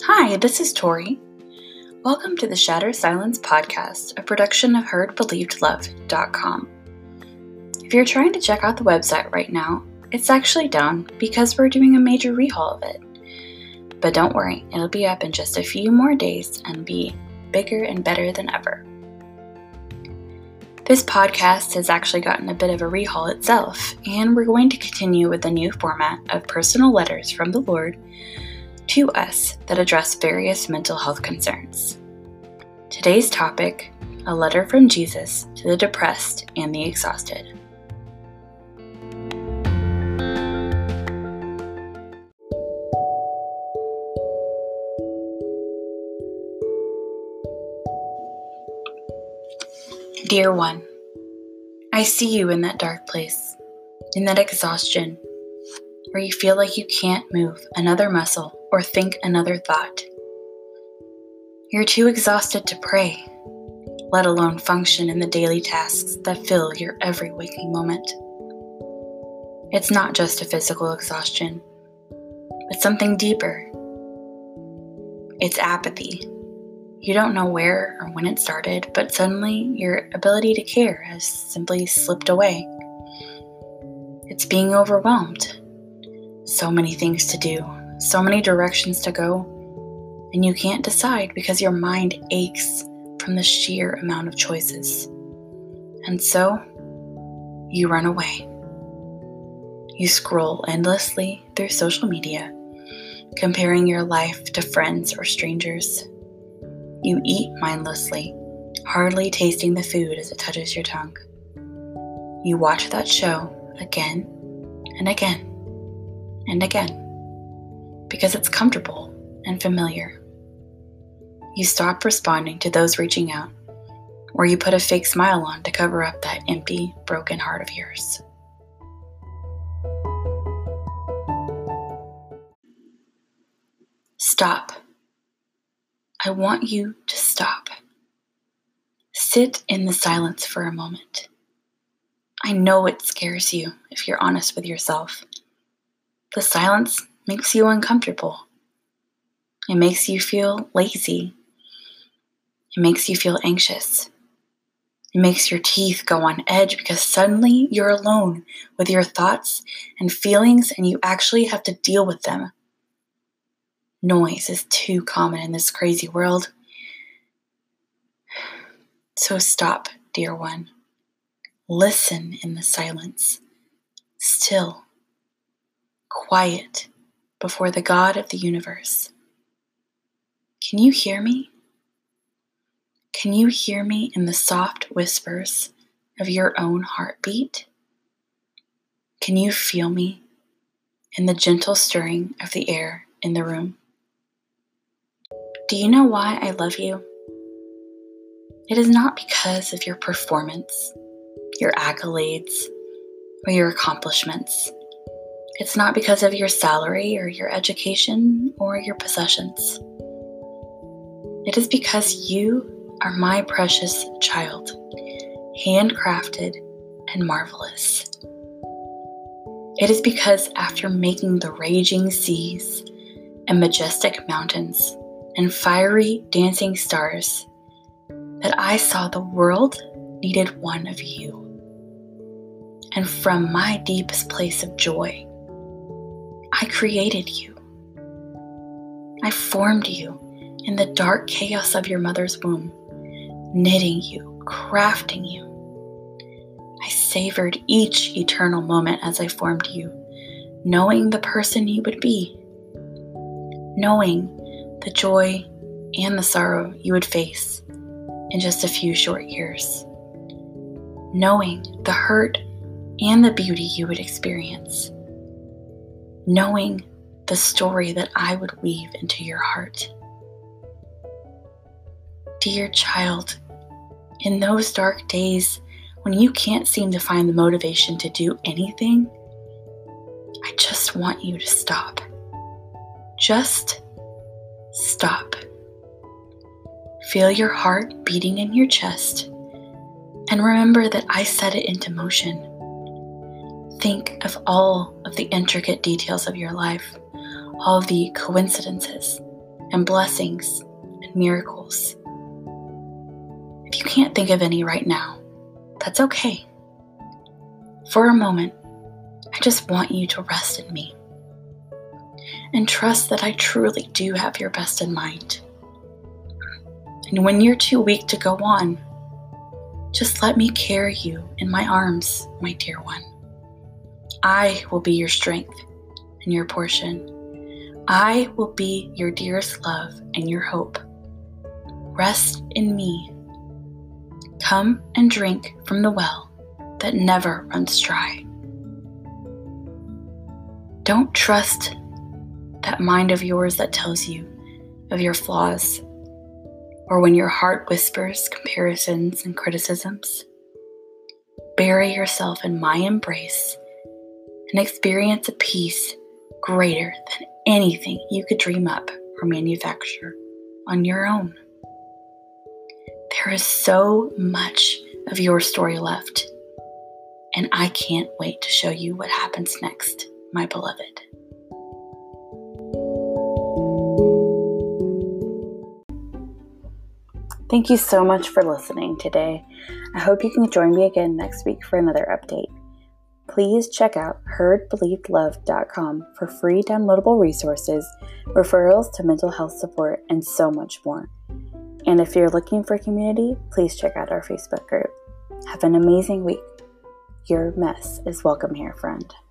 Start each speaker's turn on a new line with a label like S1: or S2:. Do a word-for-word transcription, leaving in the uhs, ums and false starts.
S1: Hi, this is Tori. Welcome to the Shatter Silence podcast, a production of heard believed love dot com. If you're trying to check out the website right now, it's actually down because we're doing a major rehaul of it. But don't worry, it'll be up in just a few more days and be bigger and better than ever. This podcast has actually gotten a bit of a rehaul itself, and we're going to continue with a new format of personal letters from the Lord to us that address various mental health concerns. Today's topic, a letter from Jesus to the depressed and the exhausted. Dear one, I see you in that dark place, in that exhaustion, where you feel like you can't move another muscle or think another thought. You're too exhausted to pray, let alone function in the daily tasks that fill your every waking moment. It's not just a physical exhaustion, but something deeper. It's apathy. You don't know where or when it started, but suddenly your ability to care has simply slipped away. It's being overwhelmed. So many things to do, so many directions to go, and you can't decide because your mind aches from the sheer amount of choices. And so, you run away. You scroll endlessly through social media, comparing your life to friends or strangers. You eat mindlessly, hardly tasting the food as it touches your tongue. You watch that show again and again and again because it's comfortable and familiar. You stop responding to those reaching out, or you put a fake smile on to cover up that empty, broken heart of yours. Stop. I want you to stop. Sit in the silence for a moment. I know it scares you if you're honest with yourself. The silence makes you uncomfortable. It makes you feel lazy. It makes you feel anxious. It makes your teeth go on edge because suddenly you're alone with your thoughts and feelings and you actually have to deal with them. Noise is too common in this crazy world. So stop, dear one. Listen in the silence. Still. Quiet before the God of the universe. Can you hear me? Can you hear me in the soft whispers of your own heartbeat? Can you feel me in the gentle stirring of the air in the room? Do you know why I love you? It is not because of your performance, your accolades, or your accomplishments. It's not because of your salary or your education or your possessions. It is because you are my precious child, handcrafted and marvelous. It is because after making the raging seas and majestic mountains and fiery dancing stars, that I saw the world needed one of you. And from my deepest place of joy, I created you. I formed you in the dark chaos of your mother's womb, knitting you, crafting you. I savored each eternal moment as I formed you, knowing the person you would be, knowing the joy and the sorrow you would face in just a few short years, knowing the hurt and the beauty you would experience, knowing the story that I would weave into your heart. Dear child, in those dark days when you can't seem to find the motivation to do anything, I just want you to stop. Just stop. Feel your heart beating in your chest and remember that I set it into motion. Think of all of the intricate details of your life, all of the coincidences, and blessings and miracles. If you can't think of any right now, that's okay. For a moment, I just want you to rest in me and trust that I truly do have your best in mind. And when you're too weak to go on, just let me carry you in my arms, my dear one. I will be your strength and your portion. I will be your dearest love and your hope. Rest in me. Come and drink from the well that never runs dry. Don't trust that mind of yours that tells you of your flaws, or when your heart whispers comparisons and criticisms. Bury yourself in my embrace and experience a peace greater than anything you could dream up or manufacture on your own. There is so much of your story left, and I can't wait to show you what happens next, my beloved. Thank you so much for listening today. I hope you can join me again next week for another update. Please check out heard believed love dot com for free downloadable resources, referrals to mental health support, and so much more. And if you're looking for community, please check out our Facebook group. Have an amazing week. Your mess is welcome here, friend.